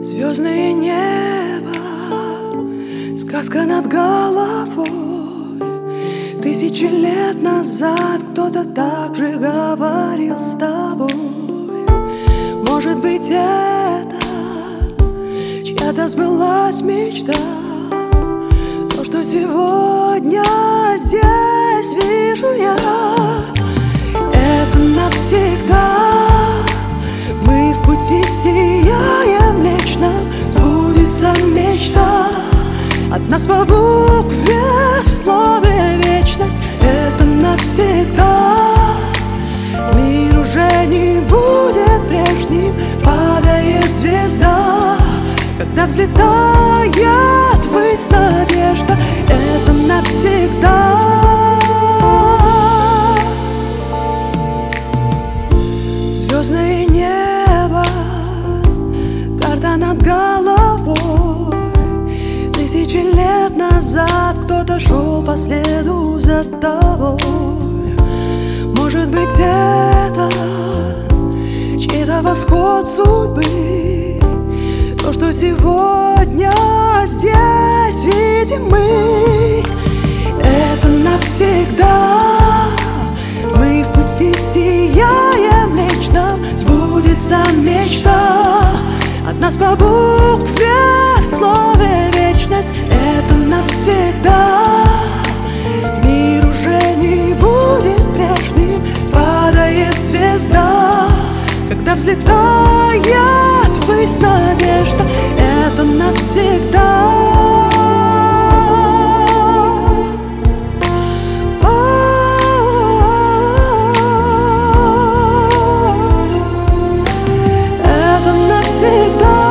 Звездное небо, сказка над головой. Тысячи лет назад кто-то так же говорил с тобой. Может быть, это чья-то сбылась мечта. То, что сегодня здесь вижу я, это навсегда. Мы в пути сияем вечно, сбудется мечта. От нас по букве в слове вечность. Это навсегда. Мир уже не будет прежним. Падает звезда, когда взлетает ввысь надежда. Это навсегда. Звездное небо, карта над головой. Тысячи лет назад кто-то шел по следу за тобой. Может быть, это чей-то восход судьбы. То, что сегодня здесь видим мы, это навсегда. Мы в пути сияем вечно, сбудется мечта. От нас по букве в слове вечность. Это навсегда. Мир уже не будет прежним. Падает звезда, когда взлетает ввысь надежда. Это навсегда. Это навсегда.